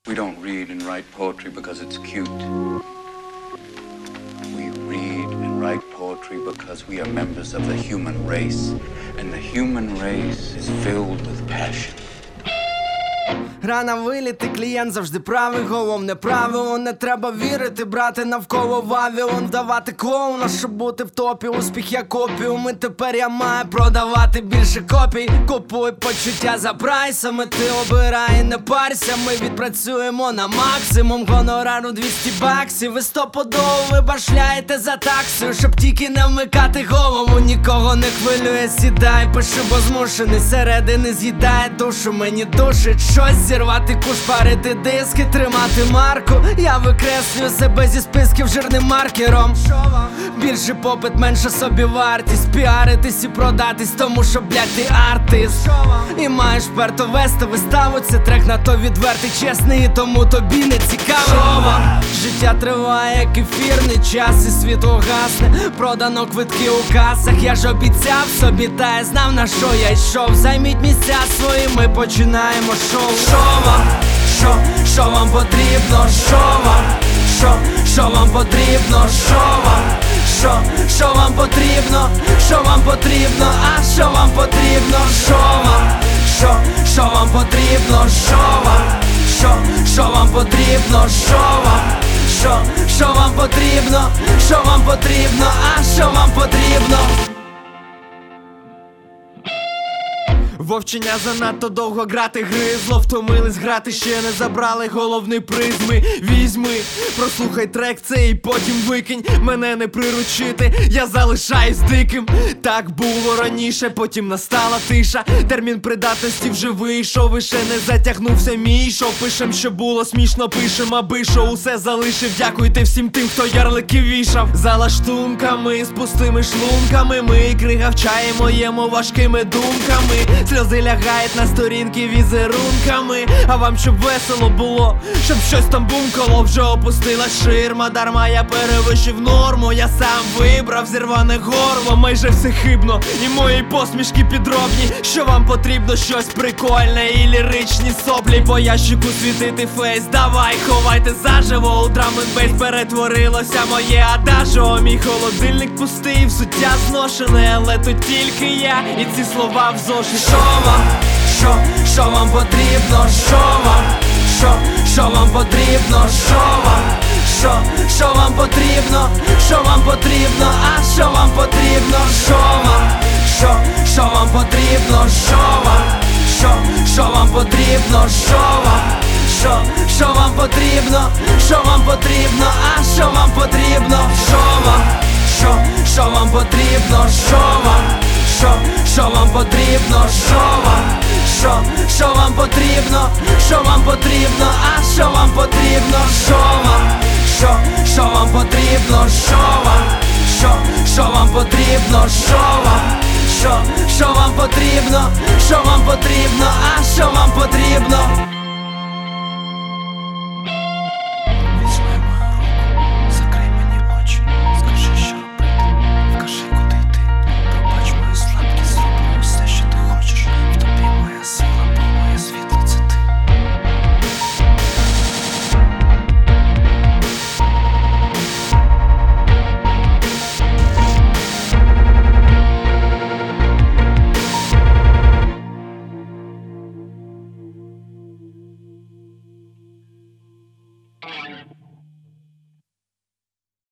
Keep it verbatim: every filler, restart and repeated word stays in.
We don't read and write poetry because it's cute. We read and write poetry because we are members of the human race, and the human race is filled with passion. Гра на виліти, клієнт завжди правий, головне правило. Не треба вірити, брати навколо Вавилон. Вдавати клоуна, щоб бути в топі. Успіх як опіум, і тепер я маю продавати більше копій. Купуй почуття за прайсами, ти обирай, не парся. Ми відпрацюємо на максимум, гонорару двісті баксів. Ви стопудово ви башляєте за таксою, щоб тільки не вмикати голову. Нікого не хвилює, сідай, пиши, бо змушений. Середини з'їдає душу, мені душить щось. Зірвати куш, парити диски, тримати марку. Я викреслюю себе зі списків жирним маркером. Більше попит, менше собівартість. Піаритись і продатись, тому що, блядь, ти артист. І маєш вперто вести виставу. Це трек на то відвертий, чесний, і тому тобі не цікаво. Життя триває, як ефірний час, і світло гасне. Продано квитки у касах. Я ж обіцяв собі, та я знав, на що я йшов. Займіть місця свої, ми починаємо шоу. Що вам? Що? Що вам потрібно? Що вам? Що? Що вам потрібно? Що вам? Що? Що вам потрібно? Що вам потрібно? А що вам потрібно? Що вам? Що? Що вам потрібно? Що вам? Що? Що вам потрібно? Що вам? Що? Що вам потрібно? Що вам потрібно? А що вам потрібно? Вовчення занадто довго грати гризло. Втомились грати, ще не забрали головний приз. Ми візьми, прослухай трек цей і потім викинь. Мене не приручити, я залишаюсь диким. Так було раніше, потім настала тиша. Термін придатності вже вийшов, і ще не затягнувся мій шоу. Пишем, що було смішно, пишем, аби шоу усе залишив. Дякуйте всім тим, хто ярлики вішав. За лаштунками, з пустими шлунками ми кригавчаємо, їмо важкими думками. Сльози лягають на сторінки візерунками. А вам щоб весело було, щоб щось там бумкало. Вже опустилась ширма, дарма я перевищив норму. Я сам вибрав зірване горло. Майже все хибно, і мої посмішки підробні. Що вам потрібно? Щось прикольне і ліричні соплі. По ящику світити фейс, давай, ховайте заживо. У драм-н-бейс перетворилося моє адажо. Мій холодильник пустий, взуття зношене, але то тільки я і ці слова в зошиті. Що вам? Що? Що вам потрібно? Що вам? Що? Що вам потрібно? Що вам? Що? Що вам потрібно? Що вам потрібно? А що вам потрібно? Що вам? Що? Що вам потрібно? Що вам? Що? Що вам потрібно? Що вам? Що? Що вам потрібно? Що вам потрібно? А що вам потрібно? Що вам? Що? Що вам потрібно? Що вам? Що? Що вам потрібно? Що вам? Що? Що вам потрібно? Що вам потрібно? А що вам потрібно? Що вам? Що? Що вам потрібно? Що вам? Що? Що вам потрібно? Що вам? Що? Що вам потрібно? Що вам потрібно? А що вам потрібно? Yeah.